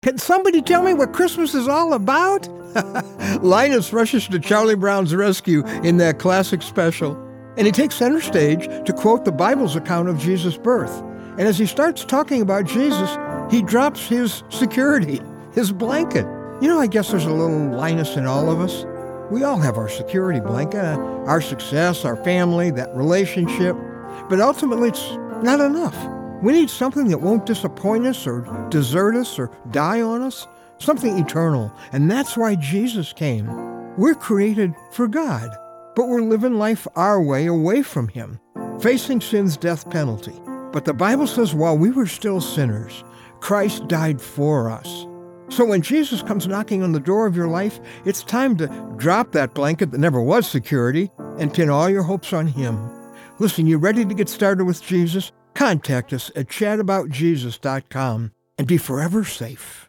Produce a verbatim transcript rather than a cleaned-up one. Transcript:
Can somebody tell me what Christmas is all about? Linus rushes to Charlie Brown's rescue in that classic special, and he takes center stage to quote the Bible's account of Jesus' birth. And as he starts talking about Jesus, he drops his security, his blanket. You know, I guess there's a little Linus in all of us. We all have our security blanket, uh, our success, our family, that relationship. But ultimately, it's not enough. We need something that won't disappoint us or desert us or die on us, something eternal. And that's why Jesus came. We're created for God, but we're living life our way away from Him, facing sin's death penalty. But the Bible says while we were still sinners, Christ died for us. So when Jesus comes knocking on the door of your life, it's time to drop that blanket that never was security and pin all your hopes on Him. Listen, you ready to get started with Jesus? Contact us at chat about jesus dot com and be forever safe.